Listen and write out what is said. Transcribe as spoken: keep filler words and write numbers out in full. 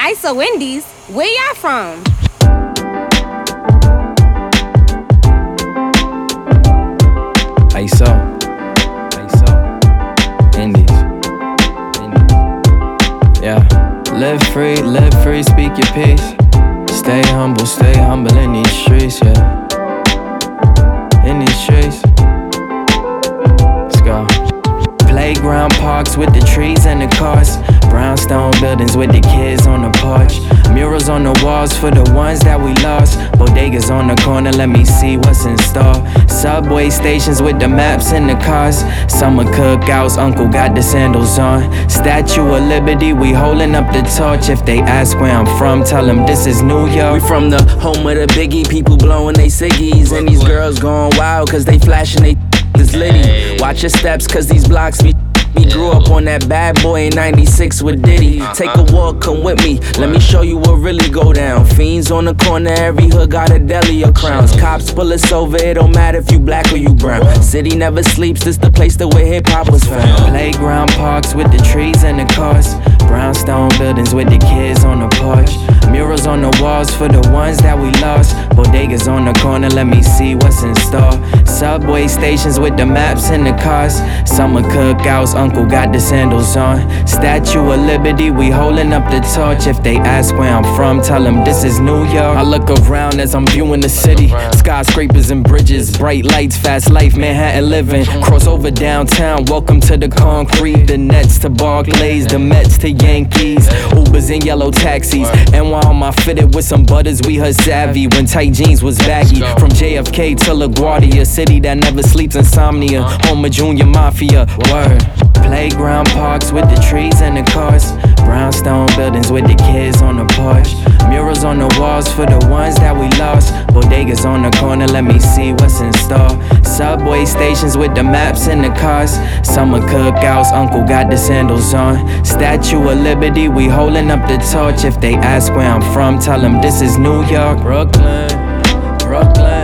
I S O Wendy's, where y'all from? I S O, I S O, Indies, Indies. Yeah, live free, live free, speak your peace. Stay humble, stay humble in these streets, yeah. In these streets. Let's go. Playground parks with the trees and the cars. Brownstone buildings with the kids on the porch. Murals on the walls for the ones that we lost. Bodegas on the corner, let me see what's in store. Subway stations with the maps and the cars. Summer cookouts, uncle got the sandals on. Statue of Liberty, we holding up the torch. If they ask where I'm from, tell them this is New York. We from the home of the biggie, people blowing they ciggies. And these girls going wild cause they flashing they is litty. Watch your steps cause these blocks be. We grew up on that bad boy in ninety-six with Diddy. Take a walk, come with me, let me show you what really go down. Fiends on the corner, every hood got a deli or crowns. Cops pull us over, it don't matter if you black or you brown. City never sleeps, this the place that where hip hop was found. Playground parks with the trees and the cars. Brownstone buildings with the kids on the porch. Murals on the walls for the ones that we lost. Bodegas on the corner, let me see what's in store. Subway stations with the maps and the cars. Summer cookouts, uncle got the sandals on. Statue of Liberty, we holding up the torch. If they ask where I'm from, tell them this is New York. I look around as I'm viewing the city. Skyscrapers and bridges, bright lights, fast life, Manhattan living. Cross over downtown, welcome to the concrete. The Nets to Barclays, the Mets to Yankees. Ubers and yellow taxis. And while I'm fitted with some butters, we heard savvy when tight jeans was baggy. From J F K to LaGuardia, city that never sleeps, insomnia. Home of Junior Mafia, word. Playground parks with the trees and the cars. Brownstone buildings with the kids on the porch. Murals on the walls for the ones that we lost. Bodegas on the corner, let me see what's in store. Subway stations with the maps and the cars. Summer cookouts, uncle got the sandals on. Statue of Liberty, we holding up the torch. If they ask where I'm from, tell them this is New York. Brooklyn, Brooklyn.